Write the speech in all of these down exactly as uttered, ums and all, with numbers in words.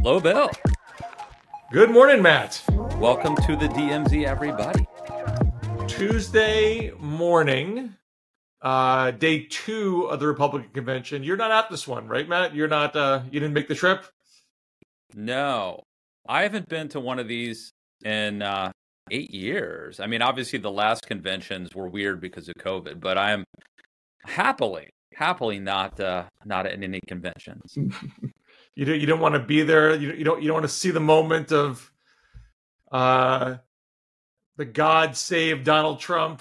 Hello, Bill. Good morning, Matt. Welcome to the D M Z, everybody. Tuesday morning, uh, day two of the Republican convention. You're not at this one, right, Matt? You're not. Uh, you didn't make the trip. No, I haven't been to one of these in uh, eight years. I mean, obviously, the last conventions were weird because of COVID, but I am happily, happily not uh, not at any conventions. You don't. You don't want to be there. You, you don't. You don't want to see the moment of uh, the God save Donald Trump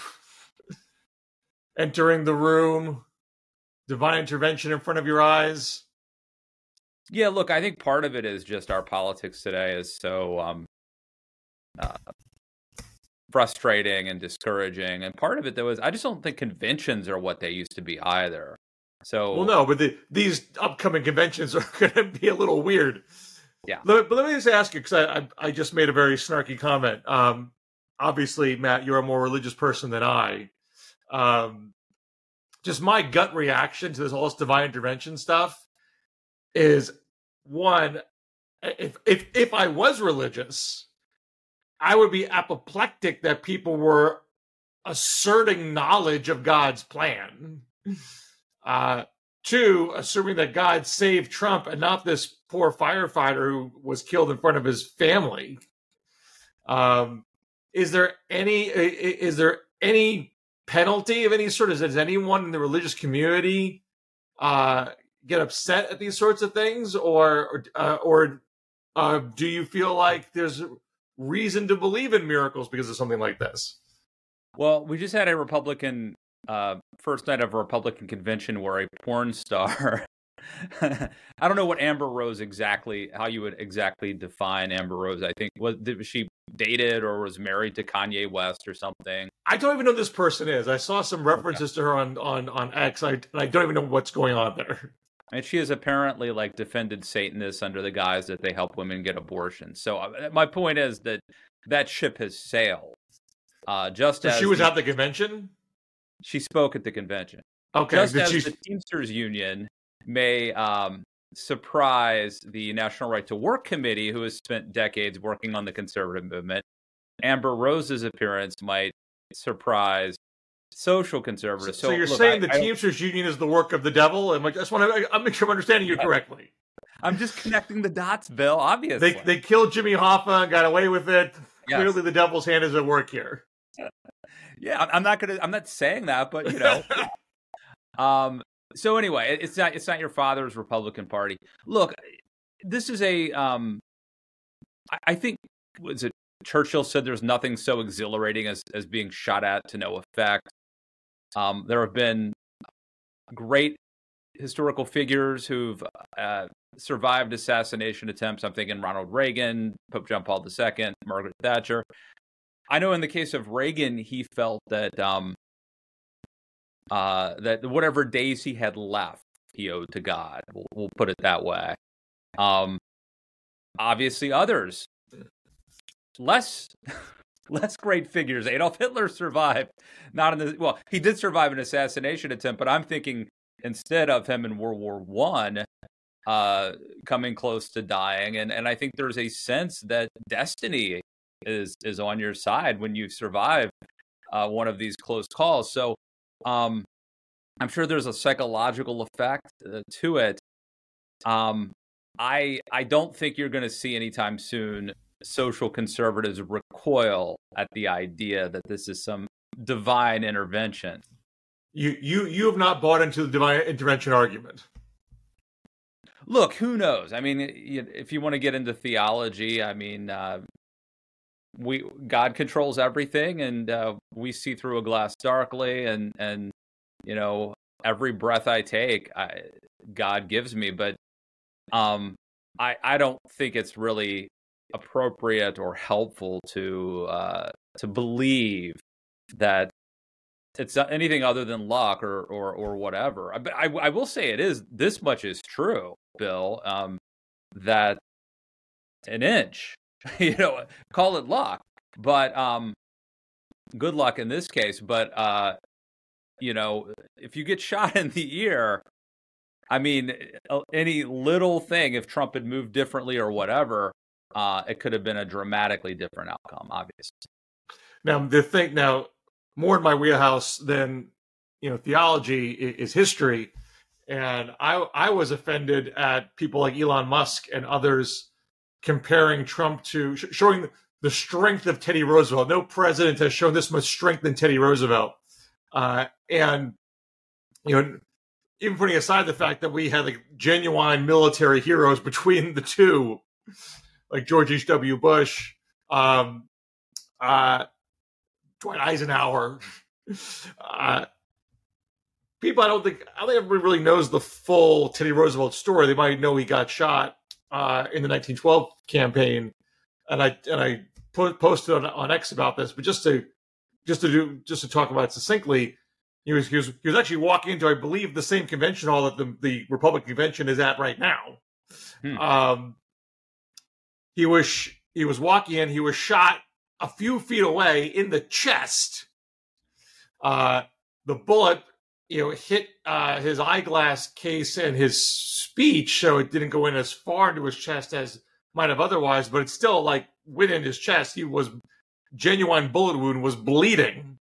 entering the room, divine intervention in front of your eyes. Yeah, look, I think part of it is just our politics today is so um, uh, frustrating and discouraging, and part of it though is I just don't think conventions are what they used to be either. So, well, no, but the, these upcoming conventions are going to be a little weird. Yeah. Let, but let me just ask you, because I, I I just made a very snarky comment. Um, obviously, Matt, you're a more religious person than I. Um, just my gut reaction to this whole divine intervention stuff is, one, if if if I was religious, I would be apoplectic that people were asserting knowledge of God's plan. Uh, two, assuming that God saved Trump and not this poor firefighter who was killed in front of his family. Um, is there any is there any penalty of any sort? Does anyone in the religious community uh, get upset at these sorts of things, or or, uh, or uh, do you feel like there's reason to believe in miracles because of something like this? Well, we just had a Republican uh, first night of a Republican convention where a porn star. I don't know what Amber Rose exactly, how you would exactly define Amber Rose. I think was, was she dated or was married to Kanye West or something? I don't even know who this person is. I saw some references okay. to her on on on X. I and I don't even know what's going on there. And she has apparently like defended Satanists under the guise that they help women get abortions. So uh, my point is that that ship has sailed. Uh, just so as she was the, at the convention. She spoke at the convention. Okay, just Did as she... the Teamsters Union may um, surprise the National Right to Work Committee, who has spent decades working on the conservative movement, Amber Rose's appearance might surprise social conservatives. So, So, so you're look, saying I, the Teamsters I Union is the work of the devil? I'm like, I just want to I make sure I'm understanding you correctly. I'm just connecting the dots, Bill. Obviously, they they killed Jimmy Hoffa and got away with it. Yes. Clearly, the devil's hand is at work here. Yeah, I'm not gonna. I'm not saying that, but you know. um. So anyway, it's not. It's not your father's Republican Party. Look, this is a. Um. I, I think was it Churchill said there's nothing so exhilarating as as being shot at to no effect. Um. There have been great historical figures who've uh, survived assassination attempts. I'm thinking Ronald Reagan, Pope John Paul the Second, Margaret Thatcher. I know in the case of Reagan, he felt that um, uh, that whatever days he had left, he owed to God. We'll, we'll put it that way. Um, obviously, others less less great figures. Adolf Hitler survived. Not in the well, he did survive an assassination attempt, but I'm thinking instead of him in World War One, uh, coming close to dying, and and I think there's a sense that destiny is is on your side when you survive uh, one of these close calls. So um, I'm sure there's a psychological effect uh, to it. Um, I I don't think you're going to see anytime soon social conservatives recoil at the idea that this is some divine intervention. You you you have not bought into the divine intervention argument. Look, who knows? I mean, if you want to get into theology, I mean, uh, we God controls everything, and uh, we see through a glass darkly, and and you know, every breath I take, I, God gives me. But um, I I don't think it's really appropriate or helpful to uh, to believe that it's anything other than luck or or or whatever. But I I will say it is this much is true, Bill, um, that an inch, you know, call it luck, but um, good luck in this case. But uh, you know, if you get shot in the ear, I mean, any little thing, if Trump had moved differently or whatever, uh, it could have been a dramatically different outcome, obviously. Now, the thing, now, more in my wheelhouse than, you know, theology is history. And I, I was offended at people like Elon Musk and others comparing Trump to, showing the strength of Teddy Roosevelt. No president has shown this much strength than Teddy Roosevelt. Uh, and, you know, even putting aside the fact that we had like genuine military heroes between the two, like George H W. Bush, um, uh, Dwight Eisenhower, uh, people I don't think I don't think everybody really knows the full Teddy Roosevelt story. They might know he got shot uh, in the nineteen twelve campaign, and I and I put, posted on, on X about this. But just to just to do just to talk about it succinctly, he was he was he was actually walking into, I believe, the same convention hall that the, the Republican convention is at right now. Hmm. Um, he was he was walking in. He was shot a few feet away in the chest. Uh, the bullet, you know, hit uh, his eyeglass case and his speech, so it didn't go in as far into his chest as might have otherwise, but it still like went in his chest. He was genuine bullet wound, was bleeding.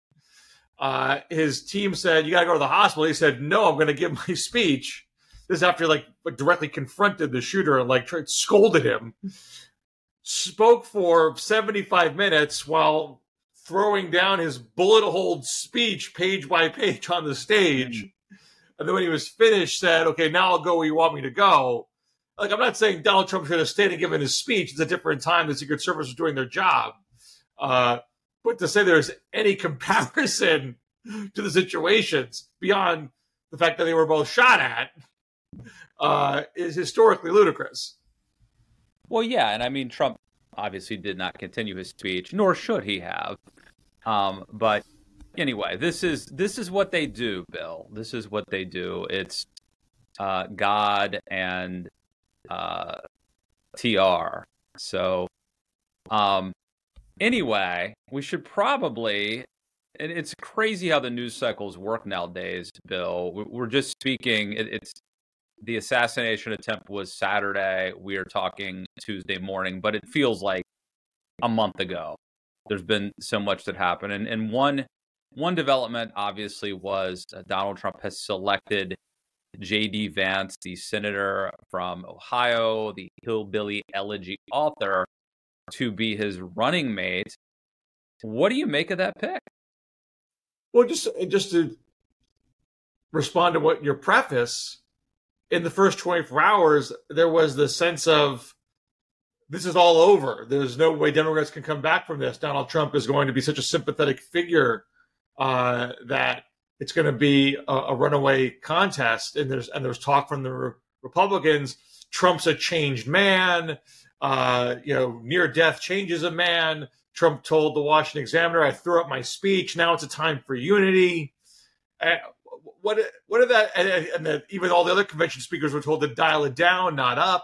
Uh, his team said, "You got to go to the hospital." He said, "No, I'm going to give my speech." This is after like directly confronted the shooter and like tried, scolded him. Spoke for seventy-five minutes while throwing down his bullet-hole speech page by page on the stage. And then when he was finished, said, "Okay, now I'll go where you want me to go." Like, I'm not saying Donald Trump should have stayed and given his speech. It's a different time. The Secret Service was doing their job. Uh, but to say there's any comparison to the situations beyond the fact that they were both shot at uh, is historically ludicrous. Well, yeah, and I mean, Trump obviously did not continue his speech, nor should he have. Um, but anyway, this is this is what they do, Bill. This is what they do. It's uh, God and uh, T R. So um, anyway, we should probably. And it's crazy how the news cycles work nowadays, Bill. We're just speaking. It, it's. The assassination attempt was Saturday. We are talking Tuesday morning, but it feels like a month ago. There's been so much that happened. And, and one one development, obviously, was uh, Donald Trump has selected J D. Vance, the senator from Ohio, the hillbilly elegy author, to be his running mate. What do you make of that pick? Well, just, just to respond to what your preface, in the first twenty-four hours, there was the sense of this is all over. There's no way Democrats can come back from this. Donald Trump is going to be such a sympathetic figure uh, that it's going to be a, a runaway contest. And there's and there's talk from the re- Republicans. Trump's a changed man. Uh, you know, near death changes a man. Trump told the Washington Examiner, "I threw up my speech. Now it's a time for unity." Uh, What what did that and, and the, even all the other convention speakers were told to dial it down, not up.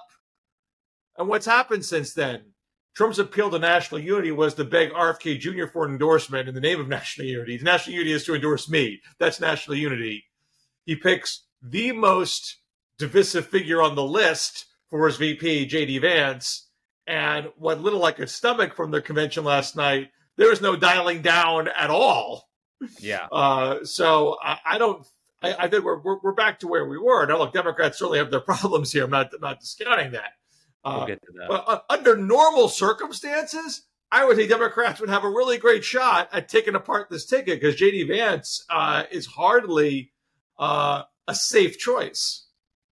And what's happened since then? Trump's appeal to national unity was to beg R F K Junior for an endorsement in the name of national unity. The national unity is to endorse me. That's national unity. He picks the most divisive figure on the list for his V P, J D. Vance, and what little I could stomach from the convention last night, there was no dialing down at all. Yeah. Uh, so I, I don't. I, I think we're, we're we're back to where we were. Now, look, Democrats certainly have their problems here. I'm not I'm not discounting that. Uh, We'll get to that. But uh, under normal circumstances, I would say Democrats would have a really great shot at taking apart this ticket because J D. Vance uh, is hardly uh, a safe choice.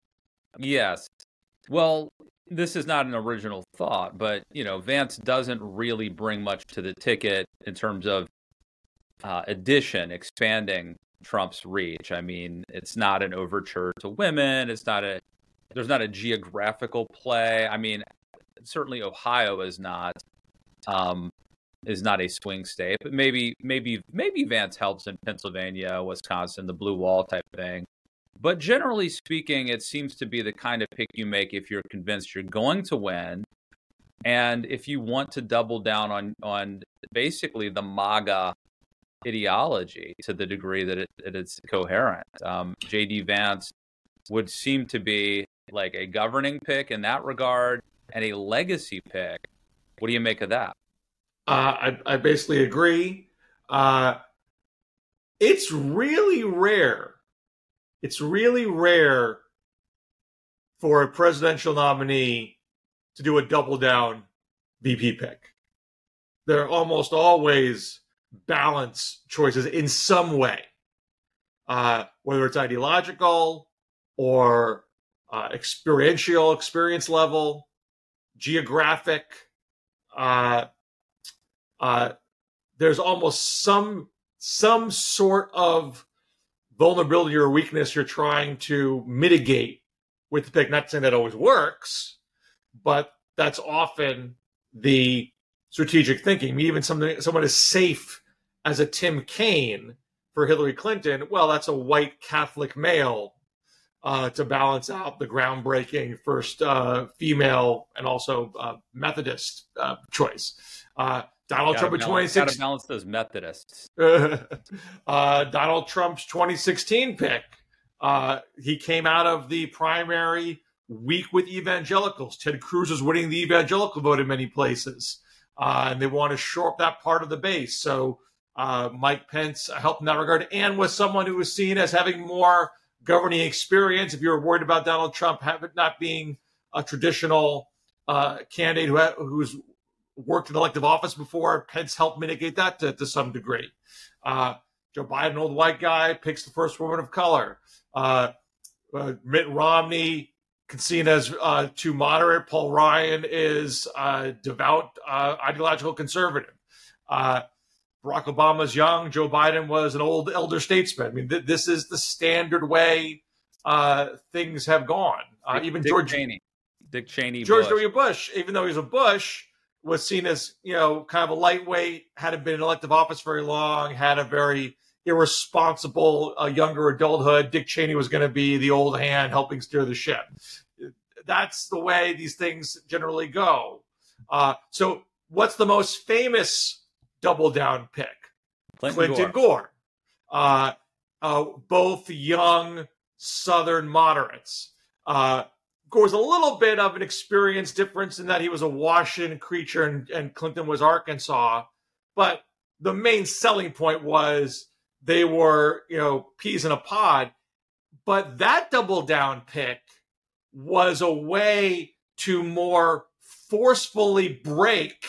Yes. Well, this is not an original thought, but you know, Vance doesn't really bring much to the ticket in terms of uh, addition, expanding Trump's reach. I mean, it's not an overture to women. It's not a. There's not a geographical play. I mean, certainly Ohio is not um, is not a swing state, but maybe maybe maybe Vance helps in Pennsylvania, Wisconsin, the blue wall type thing. But generally speaking, it seems to be the kind of pick you make if you're convinced you're going to win, and if you want to double down on on basically the MAGA ideology to the degree that it, that it's coherent. Um, J D. Vance would seem to be like a governing pick in that regard and a legacy pick. What do you make of that? Uh, I, I basically agree. Uh, it's really rare. It's really rare for a presidential nominee to do a double down V P pick. They're almost always balance choices in some way, uh, whether it's ideological or uh, experiential, experience level, geographic. Uh, uh, there's almost some some sort of vulnerability or weakness you're trying to mitigate with the pick. Not saying that always works, but that's often the strategic thinking. Even something someone as safe as a Tim Kaine for Hillary Clinton, well, that's a white Catholic male uh, to balance out the groundbreaking first uh, female and also uh, Methodist uh, choice. Uh, Donald Gotta Trump in balance, twenty sixteen. Gotta balance those Methodists. uh, Donald Trump's twenty sixteen pick. Uh, he came out of the primary weak with evangelicals. Ted Cruz is winning the evangelical vote in many places. Uh, and they want to shore up that part of the base. So uh, Mike Pence helped in that regard and was someone who was seen as having more governing experience. If you were worried about Donald Trump have it not being a traditional uh, candidate who ha- who's worked in elective office before, Pence helped mitigate that to, to some degree. Uh, Joe Biden, old white guy, picks the first woman of color. Uh, uh, Mitt Romney, seen as uh, too moderate. Paul Ryan is uh, devout, uh, ideological conservative. Uh, Barack Obama's young. Joe Biden was an old elder statesman. I mean, th- this is the standard way uh, things have gone. Uh, Dick, even Dick George Cheney, Dick Cheney, George Bush. W. Bush, even though he was a Bush, was seen as, you know, kind of a lightweight, hadn't been in elective office very long, had a very irresponsible uh, younger adulthood. Dick Cheney was going to be the old hand helping steer the ship. That's the way these things generally go. Uh, so what's the most famous double down pick? Clinton, Clinton Gore. Gore. Uh, uh, both young Southern moderates. Uh, Gore's a little bit of an experience difference in that he was a Washington creature and, and Clinton was Arkansas. But the main selling point was they were, you know, peas in a pod. But that double down pick was a way to more forcefully break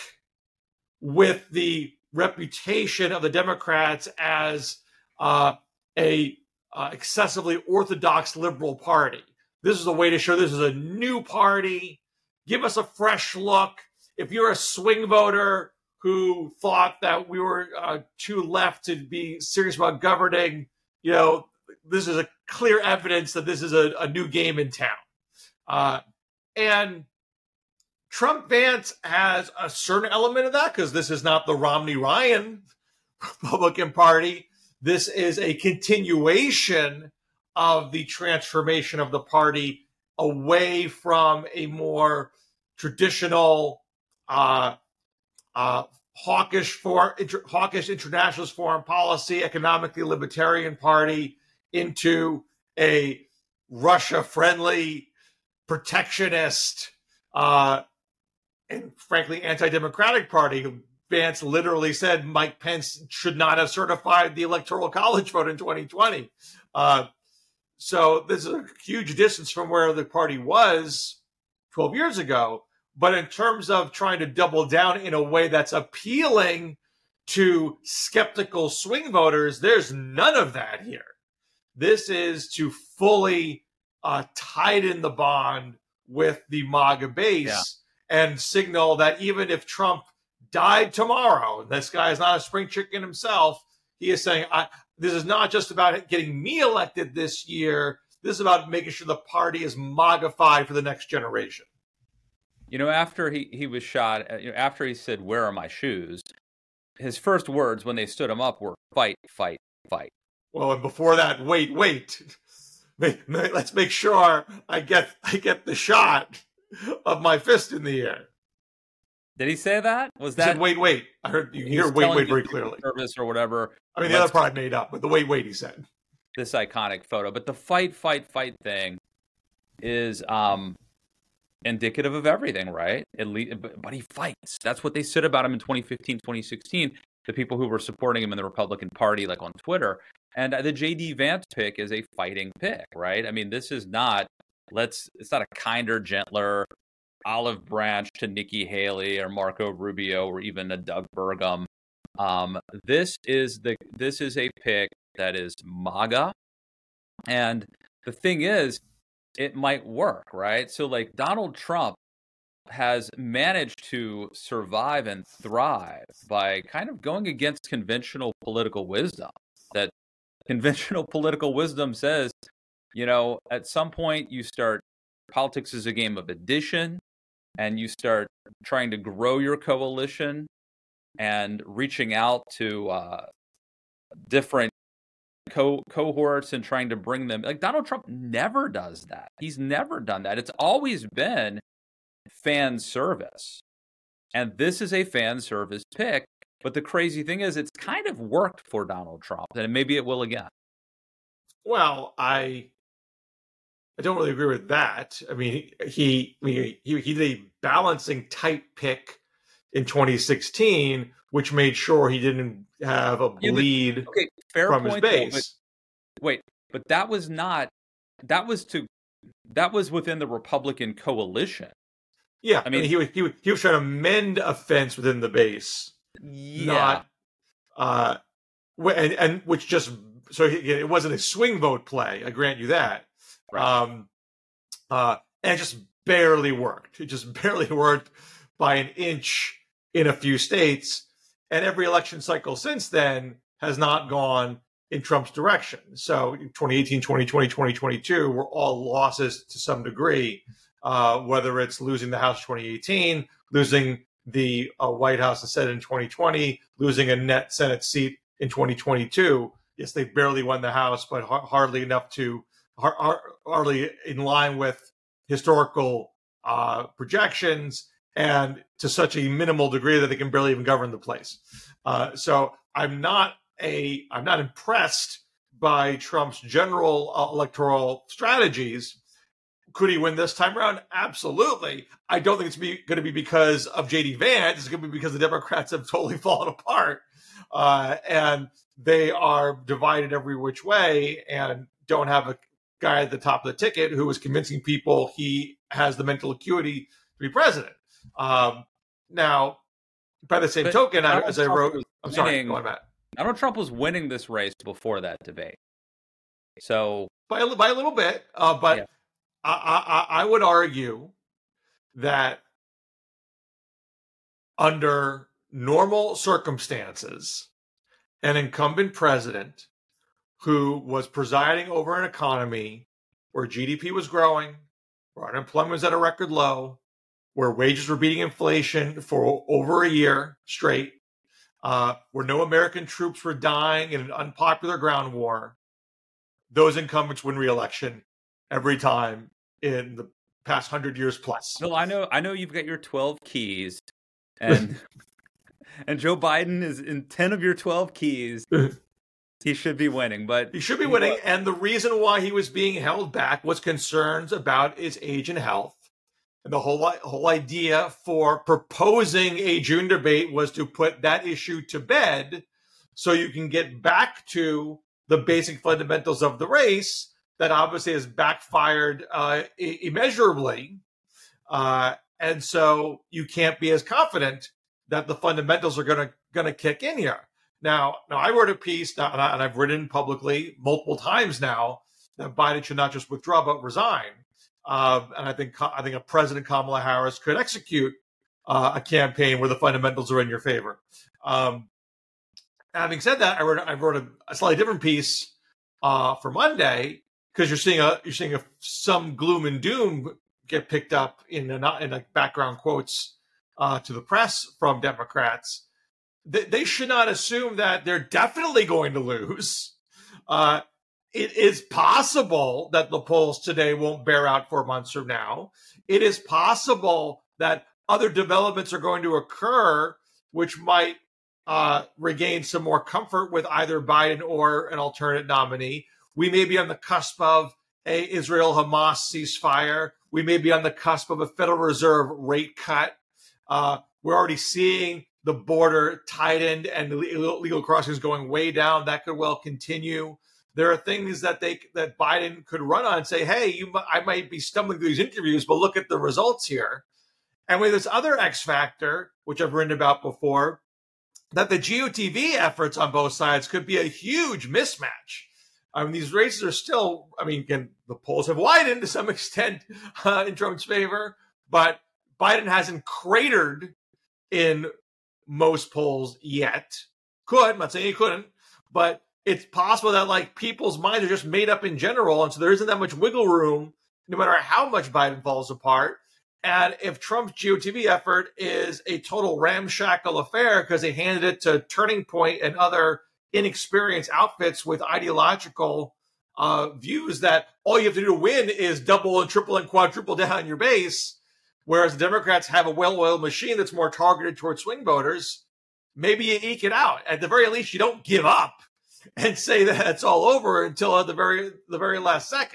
with the reputation of the Democrats as uh, a uh, excessively orthodox liberal party. This is a way to show this is a new party. Give us a fresh look. If you're a swing voter who thought that we were uh, too left to be serious about governing, you know, this is a clear evidence that this is a, a new game in town. Uh, and Trump Vance has a certain element of that because this is not the Romney Ryan Republican Party. This is a continuation of the transformation of the party away from a more traditional, uh, uh, hawkish, for, inter, hawkish internationalist foreign policy, economically libertarian party into a Russia-friendly, protectionist, uh, and frankly anti-democratic party. Vance literally said Mike Pence should not have certified the Electoral College vote in twenty twenty. Uh, so this is a huge distance from where the party was twelve years ago. But in terms of trying to double down in a way that's appealing to skeptical swing voters, there's none of that here. This is to fully uh, tighten the bond with the MAGA base. Yeah. And signal that even if Trump died tomorrow, this guy is not a spring chicken himself. He is saying, I, this is not just about getting me elected this year. This is about making sure the party is MAGA-fied for the next generation. You know, after he, he was shot, you know, after he said, "Where are my shoes?" his first words when they stood him up were, "Fight, fight, fight." Well, and before that, wait, wait. Let's make sure I get I get the shot of my fist in the air. Did he say that? Was that? He said, wait, wait. I heard you hear wait, wait very clearly. Service or whatever. I mean, the other part I made up, but the wait, wait, he said. This iconic photo. But the fight, fight, fight thing, is um, indicative of everything, right? At least, but, but he fights. That's what they said about him in twenty fifteen, twenty sixteen. The people who were supporting him in the Republican Party, like on Twitter. And the J D Vance pick is a fighting pick, right? I mean, this is not, let's, it's not a kinder, gentler olive branch to Nikki Haley or Marco Rubio or even a Doug Burgum. Um, this is the, this is a pick that is MAGA. And the thing is, it might work, right? So like Donald Trump has managed to survive and thrive by kind of going against conventional political wisdom. That conventional political wisdom says, you know, at some point you start, politics is a game of addition, and you start trying to grow your coalition and reaching out to uh, different co- cohorts and trying to bring them. Like Donald Trump never does that. He's never done that. It's always been fan service. And this is a fan service pick. But the crazy thing is, it's kind of worked for Donald Trump, and maybe it will again. Well, I I don't really agree with that. I mean, he I mean, he, he did a balancing type pick in twenty sixteen, which made sure he didn't have a bleed yeah, but, okay, fair from point, his base. Though, but, wait, but that was not, that was to, that was within the Republican coalition. Yeah, I mean, I mean he was he was, he was trying to mend a fence within the base, yeah, not uh, and and which just so he, it wasn't a swing vote play. I grant you that. Right. Um, uh, and it just barely worked. It just barely worked by an inch in a few states, and every election cycle since then has not gone in Trump's direction. So twenty eighteen, twenty twenty, twenty twenty-two were all losses to some degree. Uh, whether it's losing the House twenty eighteen, losing the uh, White House and Senate in twenty twenty, losing a net Senate seat in twenty twenty-two. Yes, they barely won the House, but ha- hardly enough to, har- hardly in line with historical uh, projections, and to such a minimal degree that they can barely even govern the place. Uh, so I'm not a, I'm not impressed by Trump's general uh, electoral strategies. Could he win this time around? Absolutely. I don't think it's going to be because of J D Vance. It's going to be because the Democrats have totally fallen apart. Uh, and they are divided every which way and don't have a guy at the top of the ticket who is convincing people he has the mental acuity to be president. Um, now, by the same but token, I, as I wrote, I'm sorry, go on, Matt. Donald Trump was winning this race before that debate. So by a, by a little bit, uh, but yeah. I, I, I would argue that under normal circumstances, an incumbent president who was presiding over an economy where G D P was growing, where unemployment was at a record low, where wages were beating inflation for over a year straight, uh, where no American troops were dying in an unpopular ground war, those incumbents win re-election every time in the past hundred years plus. Well, I know, I know you've got your twelve keys, and and Joe Biden is in ten of your twelve keys. He should be winning, but he should be winning. And the reason why he was being held back was concerns about his age and health. And the whole whole idea for proposing a June debate was to put that issue to bed, so you can get back to the basic fundamentals of the race. That obviously has backfired uh, immeasurably. Uh, and so you can't be as confident that the fundamentals are going to going to kick in here. Now, now I wrote a piece, now, and, I, and I've written publicly multiple times now, that Biden should not just withdraw, but resign. Uh, and I think I think a President Kamala Harris could execute uh, a campaign where the fundamentals are in your favor. Um, having said that, I wrote, I wrote a, a slightly different piece uh, for Monday, because you're seeing a you're seeing a, some gloom and doom get picked up in a, in like background quotes uh, to the press from Democrats. They, they should not assume that they're definitely going to lose. Uh, it is possible that the polls today won't bear out four months from now. It is possible that other developments are going to occur, which might uh, regain some more comfort with either Biden or an alternate nominee. We may be on the cusp of a Israel-Hamas ceasefire. We may be on the cusp of a Federal Reserve rate cut. Uh, we're already seeing the border tightened and the legal crossings going way down. That could well continue. There are things that they that Biden could run on and say, hey, you, I might be stumbling through these interviews, but look at the results here. And with this other X factor, which I've written about before, that the G O T V efforts on both sides could be a huge mismatch. I mean, these races are still, I mean, again, the polls have widened to some extent uh, in Trump's favor, but Biden hasn't cratered in most polls yet. Could, I'm not saying he couldn't, but it's possible that like people's minds are just made up in general. And so there isn't that much wiggle room, no matter how much Biden falls apart. And if Trump's G O T V effort is a total ramshackle affair because they handed it to Turning Point and other inexperienced outfits with ideological uh, views that all you have to do to win is double and triple and quadruple down your base, whereas the Democrats have a well-oiled machine that's more targeted towards swing voters, maybe you eke it out. At the very least, you don't give up and say that it's all over until at the very the very last second.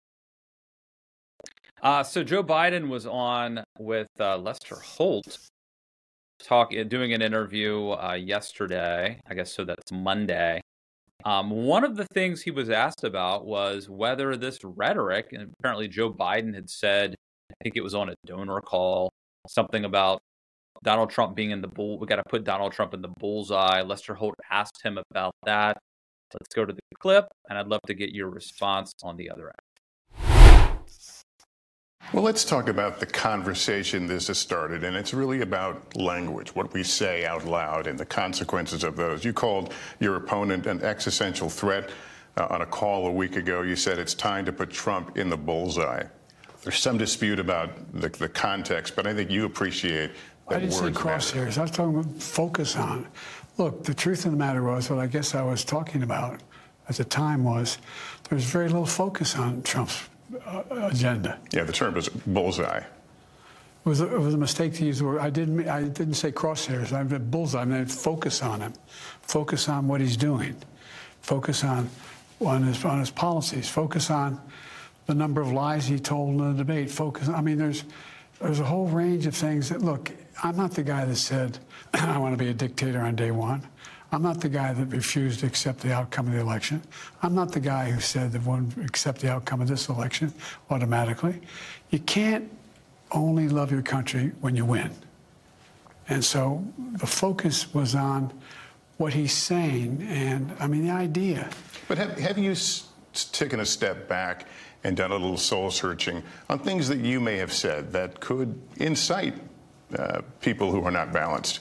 Uh, so Joe Biden was on with uh, Lester Holt, talk doing an interview uh, yesterday. I guess so. That's Monday. Um, one of the things he was asked about was whether this rhetoric, and apparently Joe Biden had said, I think it was on a donor call, something about Donald Trump being in the bull. We got to put Donald Trump in the bullseye. Lester Holt asked him about that. Let's go to the clip, and I'd love to get your response on the other end. Well, let's talk about the conversation this has started, and it's really about language, what we say out loud and the consequences of those. You called your opponent an existential threat uh, on a call a week ago. You said it's time to put Trump in the bullseye. There's some dispute about the, the context, but I think you appreciate that I didn't say words crosshairs. matter. I was talking about focus on. Look, the truth of the matter was, what I guess I was talking about at the time was, there was very little focus on Trump's uh, agenda. Yeah, the term is bullseye. It was, a, it was a mistake to use the word. I didn't. I didn't say crosshairs. I meant bullseye. I meant focus on him. Focus on what he's doing. Focus on on his on his policies. Focus on the number of lies he told in the debate. Focus. I mean, there's there's a whole range of things that look. I'm not the guy that said I want to be a dictator on day one. I'm not the guy that refused to accept the outcome of the election. I'm not the guy who said that wouldn't accept the outcome of this election automatically. You can't only love your country when you win. And so the focus was on what he's saying, and I mean the idea. But have, have you s- taken a step back and done a little soul searching on things that you may have said that could incite uh, people who are not balanced?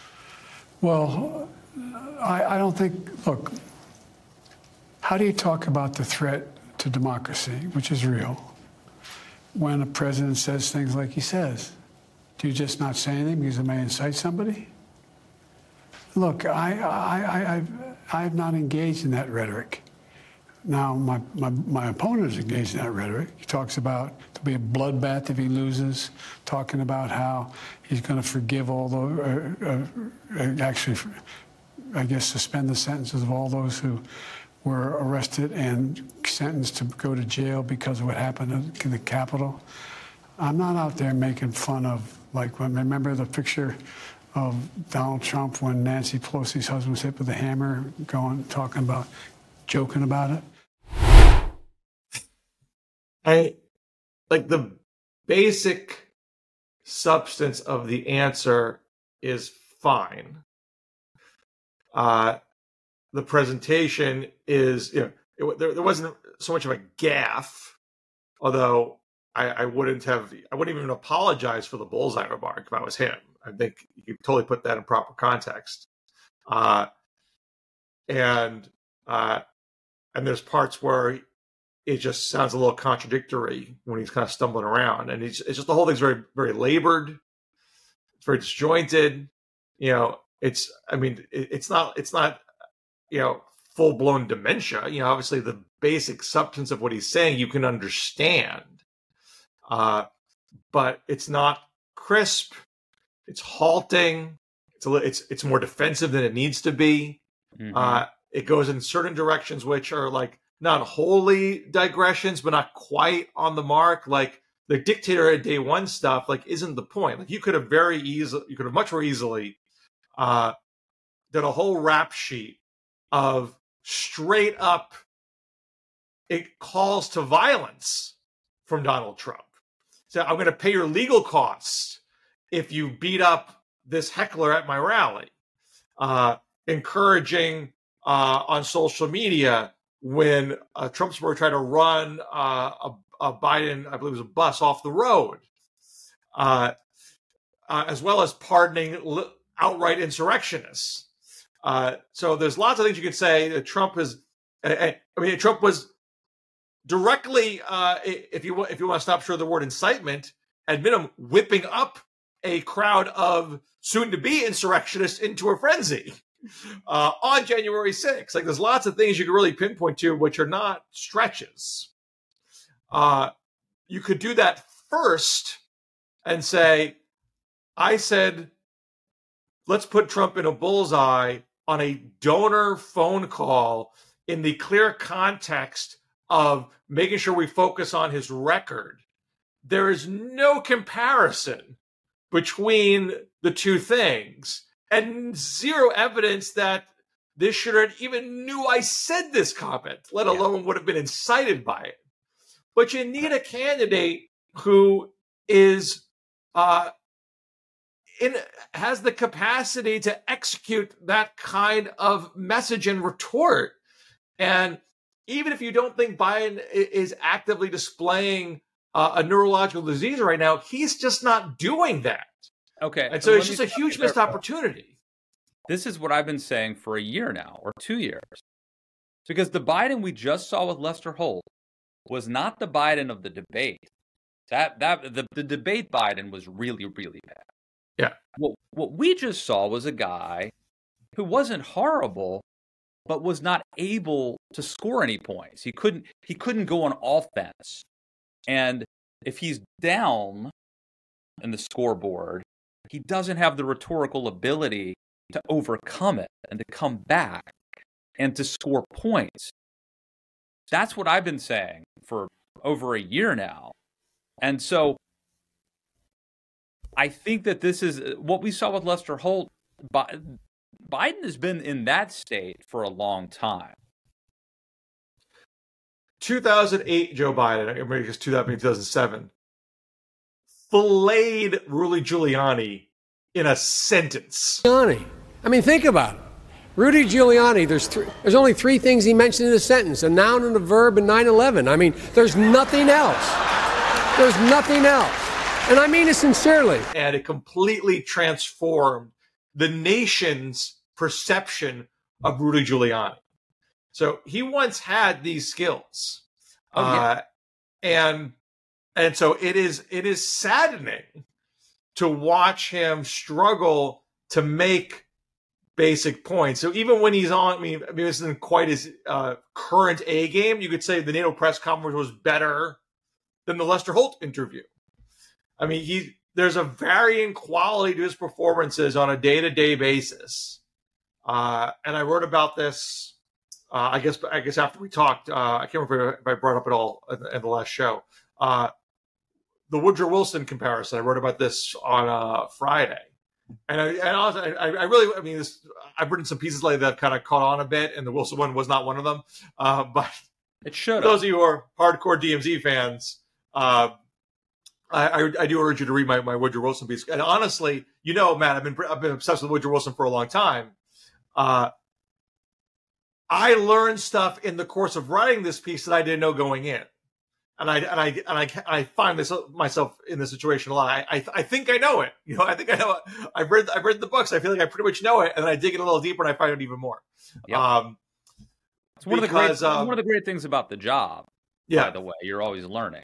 Well, I, I don't think, look, how do you talk about the threat to democracy, which is real, when a president says things like he says? Do you just not say anything because it may incite somebody? Look, I, I, I, I've, I have not engaged in that rhetoric. Now, my, my, my opponent is engaged in that rhetoric. He talks about there'll be a bloodbath if he loses, talking about how he's going to forgive all the, uh, uh, actually, I guess, suspend the sentences of all those who were arrested and sentenced to go to jail because of what happened in the Capitol. I'm not out there making fun of, like, remember the picture of Donald Trump when Nancy Pelosi's husband was hit with a hammer, going, talking about, joking about it? I, like, the basic substance of the answer is fine. Uh, the presentation is, you know, it, there, there wasn't so much of a gaffe, although I, I wouldn't have, I wouldn't even apologize for the bullseye remark if I was him. I think you could totally put that in proper context. Uh, and, uh, and there's parts where it just sounds a little contradictory when he's kind of stumbling around. And it's, it's just, the whole thing's very, very labored. It's very disjointed. You know, it's, I mean, it, it's not, it's not, you know, full blown dementia. You know, obviously the basic substance of what he's saying, you can understand. Uh, but it's not crisp. It's halting. It's a, it's it's more defensive than it needs to be. Mm-hmm. Uh, it goes in certain directions which are like not wholly digressions, but not quite on the mark. Like the dictator at day one stuff, like isn't the point. Like you could have very easily, you could have much more easily uh, done a whole rap sheet of straight up it calls to violence from Donald Trump. So I'm going to pay your legal costs if you beat up this heckler at my rally. Uh, encouraging uh, on social media when a Trump supporter tried to run uh, a, a Biden, I believe it was a bus off the road, uh, uh, as well as pardoning li- outright insurrectionists. Uh, so there's lots of things you could say that Trump is. I mean, Trump was directly, uh, if you if you want to stop short of the word incitement, at minimum, whipping up a crowd of soon-to-be insurrectionists into a frenzy uh, on January sixth. Like, there's lots of things you can really pinpoint to, which are not stretches. Uh, you could do that first and say, I said, let's put Trump in a bullseye on a donor phone call in the clear context of making sure we focus on his record. There is no comparison between the two things, and zero evidence that this shooter even knew I said this comment, let alone would have been incited by it. But you need a candidate who is uh, in has the capacity to execute that kind of message and retort. And even if you don't think Biden is actively displaying uh, a neurological disease right now, he's just not doing that. Okay. And so, so it's me, just a huge missed opportunity. This is what I've been saying for a year now, or two years. Because the Biden we just saw with Lester Holt was not the Biden of the debate. That that the, the debate Biden was really, really bad. Yeah. What what we just saw was a guy who wasn't horrible, but was not able to score any points. He couldn't he couldn't go on offense. And if he's down in the scoreboard, he doesn't have the rhetorical ability to overcome it and to come back and to score points. That's what I've been saying for over a year now. And so I think that this is what we saw with Lester Holt. Biden has been in that state for a long time. two thousand eight, Joe Biden, I mean, two thousand seven, filleted Rudy Giuliani in a sentence. Giuliani. I mean, think about it. Rudy Giuliani, there's three, there's only three things he mentioned in a sentence, a noun and a verb and nine eleven. I mean, there's nothing else. There's nothing else. And I mean it sincerely. And it completely transformed the nation's perception of Rudy Giuliani. So he once had these skills. Oh, yeah. uh, and and so it is it is saddening to watch him struggle to make basic points. So even when he's on, I mean, I mean this isn't quite his uh, current A game. You could say the NATO press conference was better than the Lester Holt interview. I mean, he there's a varying quality to his performances on a day-to-day basis. Uh, and I wrote about this, uh, I guess I guess after we talked, uh, I can't remember if I brought up at all in the, in the last show. Uh, the Woodrow Wilson comparison, I wrote about this on uh, Friday. And I, and also, I, I really, I mean, this, I've written some pieces lately that kind of caught on a bit, and the Wilson one was not one of them. Uh, but it should. Those of you who are hardcore D M Z fans, uh, I, I, I do urge you to read my, my Woodrow Wilson piece. And honestly, you know, Matt, I've been I've been obsessed with Woodrow Wilson for a long time. Uh, I learned stuff in the course of writing this piece that I didn't know going in. And I and I and I I find this myself in this situation a lot. I I, I think I know it. You know, I think I know it. I've read I've read the books. I feel like I pretty much know it, and then I dig in a little deeper and I find out even more. Yep. Um, it's one because, of the great um, one of the great things about the job. Yeah. By the way, you're always learning.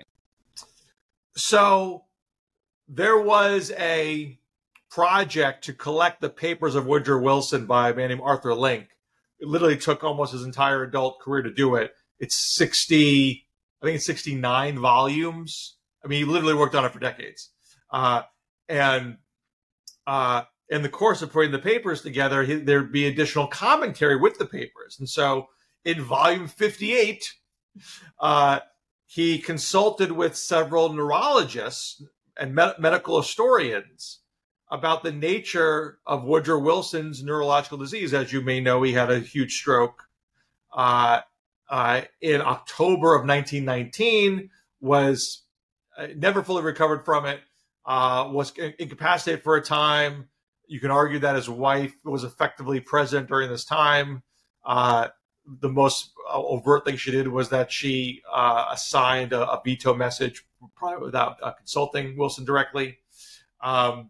So there was a project to collect the papers of Woodrow Wilson by a man named Arthur Link. It literally took almost his entire adult career to do it. It's sixty. I think it's sixty-nine volumes. I mean, he literally worked on it for decades. Uh, and uh, in the course of putting the papers together, he, there'd be additional commentary with the papers. And so in volume fifty-eight, uh, he consulted with several neurologists and med- medical historians about the nature of Woodrow Wilson's neurological disease. As you may know, he had a huge stroke uh, uh, in October of nineteen nineteen, was uh, never fully recovered from it, uh, was incapacitated for a time. You can argue that his wife was effectively present during this time. Uh, the most overt thing she did was that she uh, assigned a, a veto message, probably without uh, consulting Wilson directly. Um,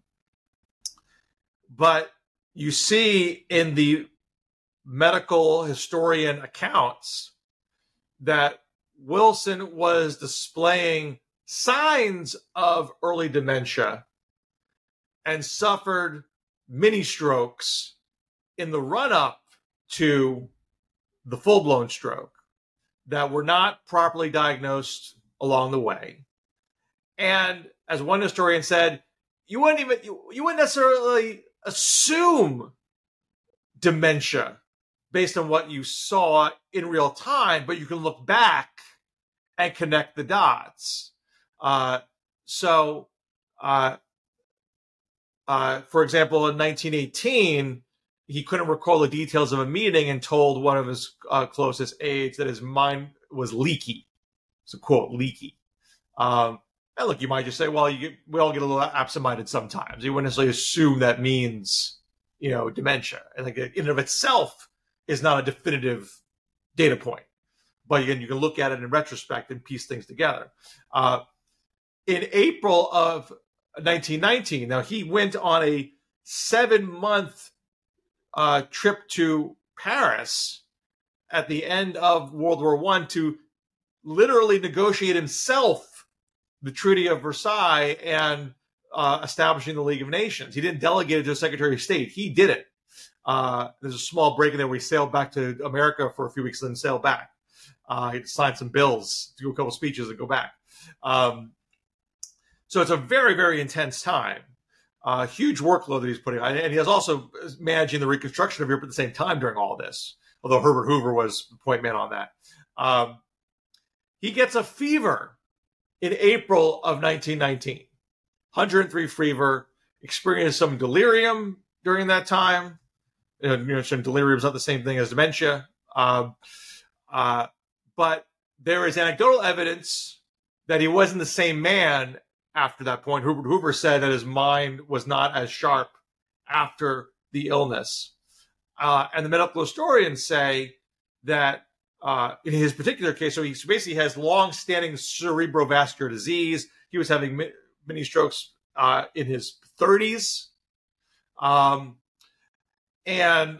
but you see in the medical historian accounts that Wilson was displaying signs of early dementia and suffered mini strokes in the run-up to the full-blown stroke that were not properly diagnosed along the way. And as one historian said, you wouldn't even you, you wouldn't necessarily assume dementia based on what you saw in real time, but you can look back and connect the dots. Uh, so, uh, uh, for example, in nineteen eighteen, he couldn't recall the details of a meeting and told one of his uh, closest aides that his mind was leaky. It's a quote, leaky. Um, and look, you might just say, well, you get, we all get a little absent-minded sometimes. You wouldn't necessarily assume that means, you know, dementia. And like in and of itself is not a definitive data point. But again, you can look at it in retrospect and piece things together. Uh, in April of nineteen nineteen, now he went on a seven-month uh, trip to Paris at the end of World War One to literally negotiate himself the Treaty of Versailles and uh, establishing the League of Nations. He didn't delegate it to the Secretary of State. He did it. Uh, there's a small break in there where he sailed back to America for a few weeks and then sailed back. Uh, he had to sign some bills, do a couple speeches, and go back. Um, so it's a very, very intense time. Uh, huge workload that he's putting on. And he is also managing the reconstruction of Europe at the same time during all this, although Herbert Hoover was the point man on that. Um, he gets a fever in April of nineteen nineteen. one hundred three fever, experienced some delirium during that time. You know, some delirium is not the same thing as dementia. Um, uh, but there is anecdotal evidence that he wasn't the same man after that point. Herbert Hoover said that his mind was not as sharp after the illness. Uh, and the medical historians say that uh, in his particular case, so he basically has long-standing cerebrovascular disease. He was having many strokes uh, in his thirties. Um, and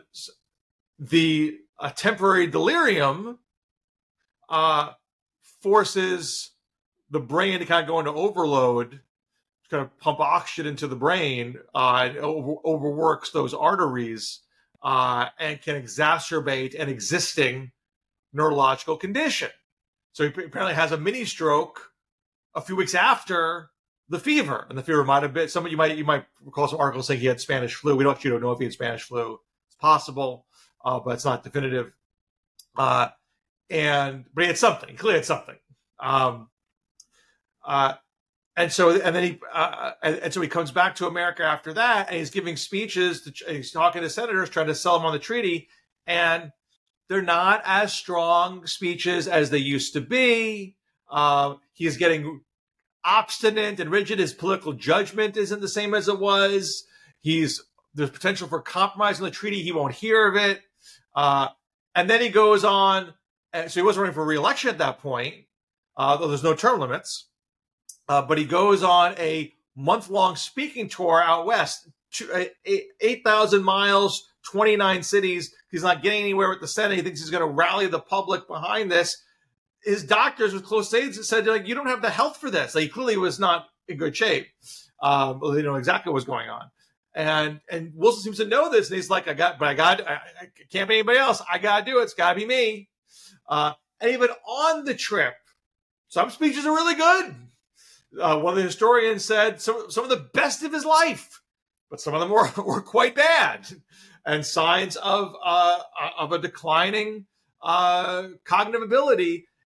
the uh, temporary delirium uh, forces the brain to kind of go into overload, to kind of pump oxygen into the brain, uh, and over, overworks those arteries, uh, and can exacerbate an existing neurological condition. So he apparently has a mini stroke a few weeks after the fever, and the fever might have been some. You might you might recall some articles saying he had Spanish flu. We don't you don't know if he had Spanish flu. It's possible, uh, but it's not definitive. Uh, and but he had something. He clearly had something. Um, Uh, and so, and then he, uh, and, and so he comes back to America after that, and he's giving speeches. To, he's talking to senators, trying to sell them on the treaty, and they're not as strong speeches as they used to be. Uh, he's getting obstinate and rigid. His political judgment isn't the same as it was. He's there's potential for compromise on the treaty. He won't hear of it. Uh, and then he goes on. And so he wasn't running for re-election at that point, uh, though there's no term limits. Uh, but he goes on a month-long speaking tour out west, eight thousand miles, twenty-nine cities. He's not getting anywhere with the Senate. He thinks he's going to rally the public behind this. His doctors with close aides said, like, you don't have the health for this. Like, he clearly was not in good shape. Um, they know exactly what was going on. And and Wilson seems to know this. And he's like, I got, but I got, I, I can't be anybody else. I got to do it. It's got to be me. Uh, and even on the trip, some speeches are really good. Uh, one of the historians said some, some of the best of his life, but some of them were, were quite bad, and signs of uh, of a declining uh, cognitive ability.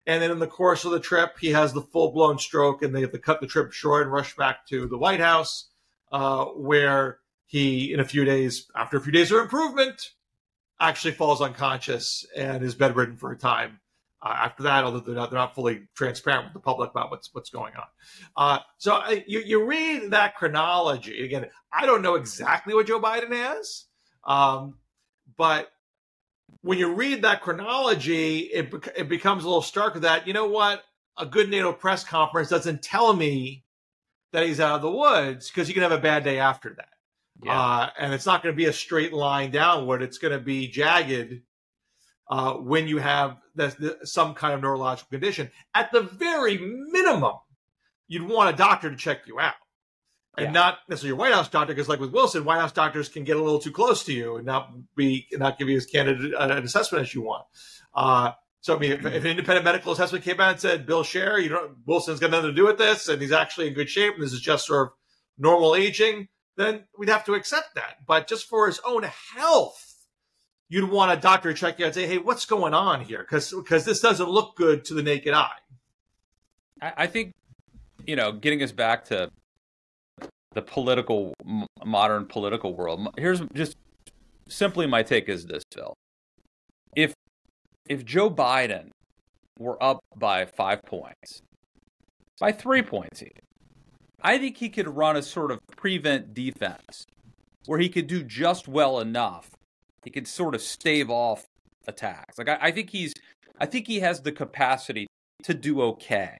And then in the course of the trip, he has the full-blown stroke, and they have to cut the trip short and rush back to the White House, uh, where he, in a few days, after a few days of improvement, actually falls unconscious and is bedridden for a time. Uh, after that, although they're not, they're not fully transparent with the public about what's what's going on. Uh, so uh, you, you read that chronology. Again, I don't know exactly what Joe Biden has, um, but when you read that chronology, it, it becomes a little stark that, you know what, a good NATO press conference doesn't tell me that he's out of the woods, because you can have a bad day after that. Yeah. Uh, and it's not going to be a straight line downward. It's going to be jagged uh, when you have the, the, some kind of neurological condition. At the very minimum, you'd want a doctor to check you out. And yeah. not necessarily your White House doctor, because like with Wilson, White House doctors can get a little too close to you and not be not give you as candid an assessment as you want. Uh, so I mean, if, if an independent medical assessment came out and said, Bill Scher, you know, Wilson's got nothing to do with this, and he's actually in good shape, and this is just sort of normal aging, then we'd have to accept that. But just for his own health, you'd want a doctor to check you out and say, hey, what's going on here? Because because this doesn't look good to the naked eye. I, I think, you know, getting us back to the political, modern political world, here's just simply my take is this, Phil. If if Joe Biden were up by five points, by three points even, I think he could run a sort of prevent defense where he could do just well enough. He could sort of stave off attacks. Like I, I think he's, I think he has the capacity to do okay,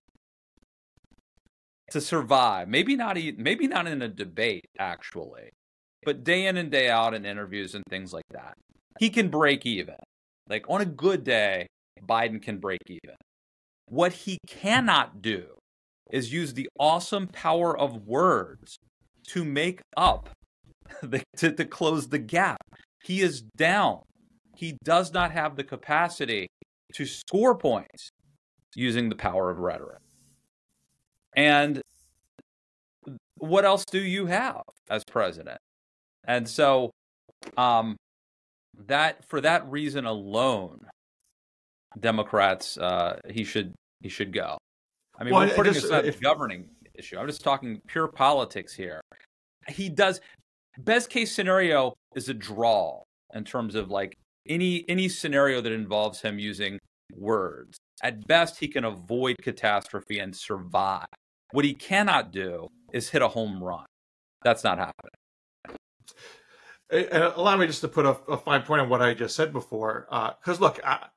to survive. Maybe not, maybe not in a debate actually, but day in and day out in interviews and things like that, he can break even. Like on a good day, Biden can break even. What he cannot do is use the awesome power of words to make up, the, to, to close the gap. He is down. He does not have the capacity to score points using the power of rhetoric. And what else do you have as president? And so um, that for that reason alone, Democrats, uh, he should he should go. I mean, well, we're putting just, aside if, the governing issue. I'm just talking pure politics here. He does. Best case scenario is a draw in terms of like any any scenario that involves him using words. At best, he can avoid catastrophe and survive. What he cannot do is hit a home run. That's not happening. And allow me just to put a, a fine point on what I just said before, because uh, look, I,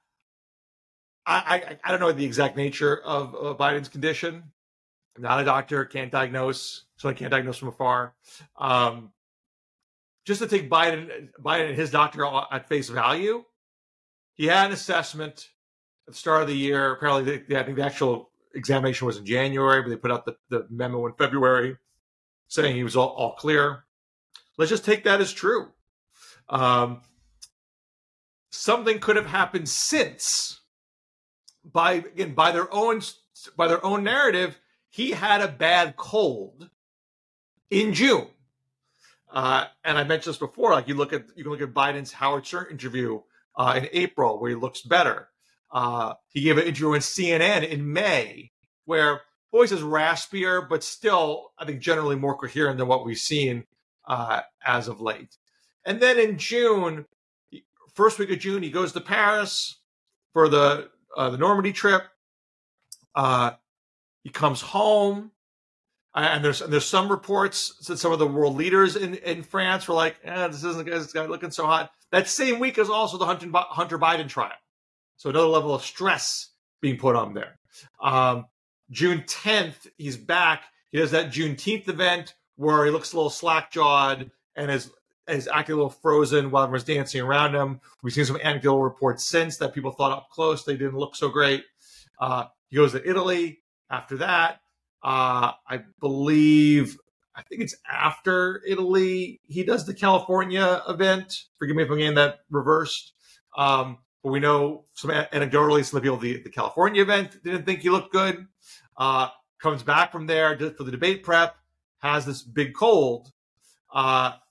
I I don't know the exact nature of, of Biden's condition. I'm not a doctor, can't diagnose, so I can't diagnose from afar. Um, just to take Biden, Biden and his doctor at face value, he had an assessment at the start of the year. Apparently, the, I think the actual examination was in January, but they put out the, the memo in February saying he was all, all clear. Let's just take that as true. Um, something could have happened since. By again, by their own by their own narrative, he had a bad cold in June. Uh, and I mentioned this before. Like you look at you can look at Biden's Howard Stern interview uh, in April, where he looks better. Uh, he gave an interview in C N N in May, where voice is raspier, but still, I think, generally more coherent than what we've seen uh, as of late. And then in June, first week of June, he goes to Paris for the uh, the Normandy trip. Uh, he comes home, and there's and there's some reports that some of the world leaders in, in France were like, eh, "This isn't this guy looking so hot." That same week is also the Hunter, Hunter Biden trial. So another level of stress being put on there. Um, June tenth, he's back. He does that Juneteenth event where he looks a little slack-jawed and is, is acting a little frozen while everyone's dancing around him. We've seen some anecdotal reports since that people thought up close they didn't look so great. Uh, he goes to Italy after that. Uh, I believe, I think it's after Italy, he does the California event. Forgive me if I'm getting that reversed. Um, But we know some anecdotally, some people, the, the California event didn't think he looked good. Uh, comes back from there for the debate prep, has this big cold. Uh,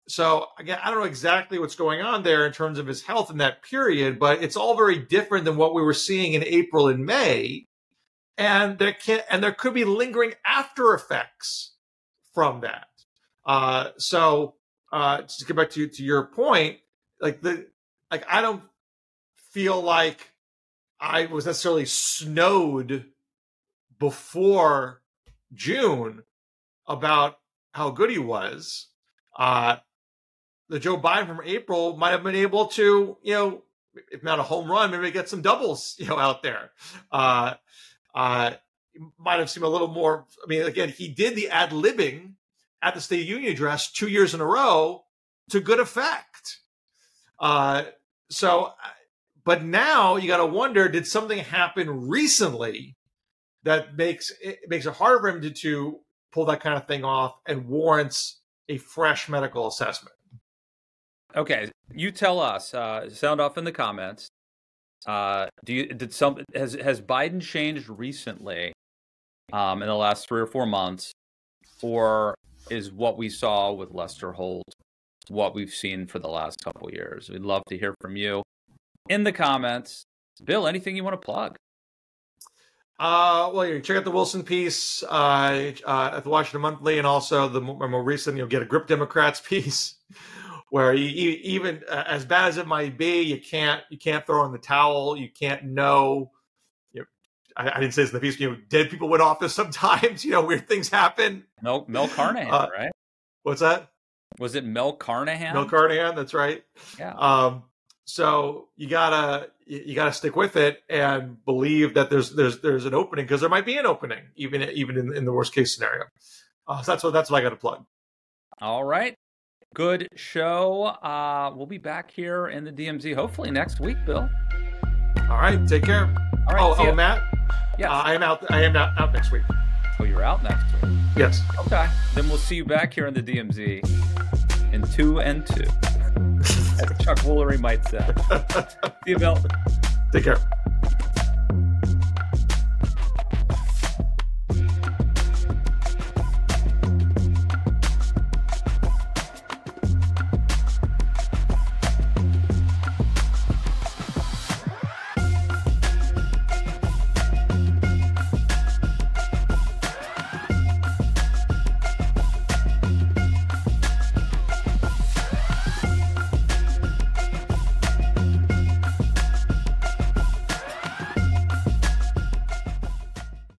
so again, I don't know exactly what's going on there in terms of his health in that period, but it's all very different than what we were seeing in April and May. And there can and there could be lingering after effects from that. Uh, so uh, just to get back to to your point, like the like I don't feel like I was necessarily snowed before June about how good he was. Uh, the Joe Biden from April might have been able to, you know, if not a home run, maybe get some doubles, you know, out there. Uh, uh, might have seemed a little more. I mean, again, he did the ad-libbing at the State of the Union address two years in a row to good effect. Uh, so, but now you got to wonder: did something happen recently that makes it makes it harder for him to, to pull that kind of thing off and warrants a fresh medical assessment? Okay, you tell us. Uh, sound off in the comments. Uh, do you did some has has Biden changed recently, um, in the last three or four months, or is what we saw with Lester Holt what we've seen for the last couple of years? We'd love to hear from you in the comments. Bill, anything you want to plug? Uh, well, you can check out the Wilson piece uh, uh, at the Washington Monthly, and also the more, more recent, you'll get a Grip Democrats piece, where you, you, even uh, as bad as it might be, you can't you can't throw in the towel. You can't know. You know I, I didn't say this in the piece. You know, dead people win office sometimes. You know, weird things happen. Mel Mel Carnahan, uh, right? What's that? Was it Mel Carnahan? Mel Carnahan. That's right. Yeah. Um, so you gotta you gotta stick with it and believe that there's there's there's an opening, because there might be an opening even even in, in the worst case scenario. Uh, so that's what that's what I got to plug. All right, good show. Uh, we'll be back here in the D M Z hopefully next week, Bill. All right, take care. All right, oh, oh, Matt. Yes. Uh, I am out. I am out, out next week. Oh, you're out next week. Yes. Okay. Then we'll see you back here in the D M Z in two and two, as Chuck Woolery might say. See you, Bill. Take care.